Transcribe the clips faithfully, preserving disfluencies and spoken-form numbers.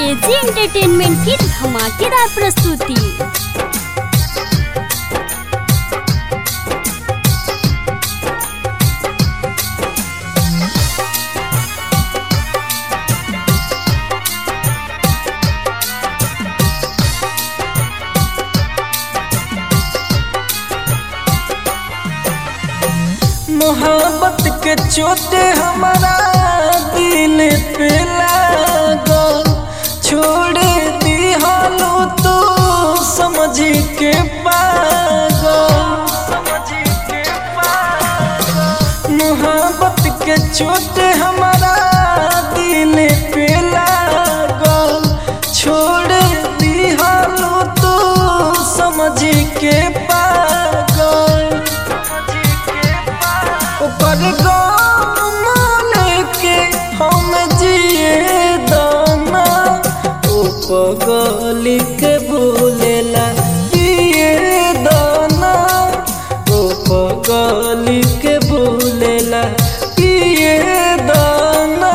AG entertainment की धमाकेदार प्रस्तुति। मोहब्बत के चोट हमारा दिल पे लागो, छोड़ दी हालो तो समझ के पागो। मोहब्बत के चोट हमारा दिल पे लागो, छोड़ दी हालो तो समझ के पागो। ऊपर गाम लेके हम जिए दाना, गली के बोलेला पिए दाना, गली के बोलेला पिए दाना।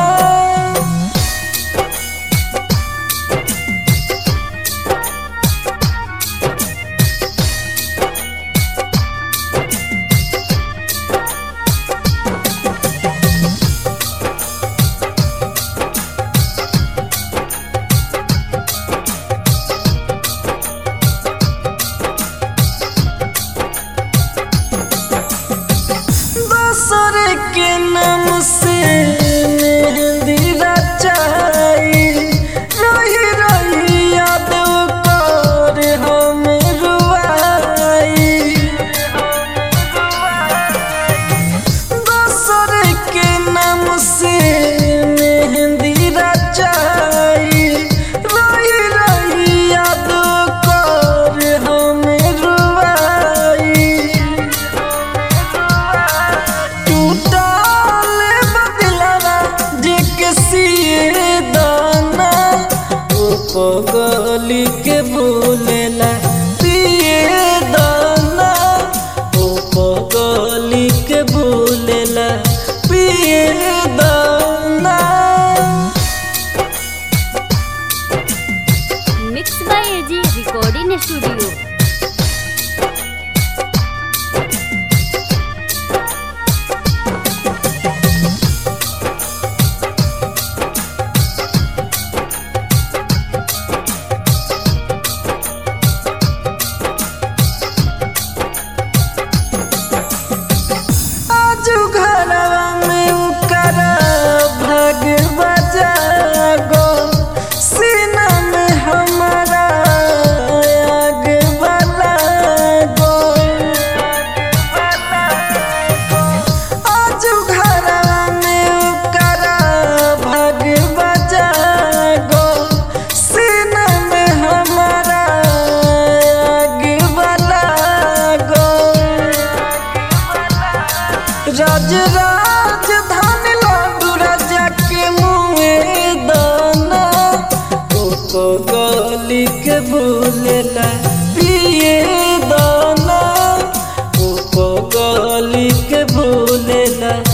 दूसरे के नाम से मेहंदी रचाई, रही रही याद कर हम रुआई। दूसरे के नाम से मेहंदी रचाई, रही रही याद कर हम रुआई। गली के बोलेला पिए दाना, गली के बोलेला पिए दाना। Mix by AG recording studio. राज राजधानी लाडू राजा के मुँहे दाना, गली के बोलेला पिए दाना, गली के बोलेला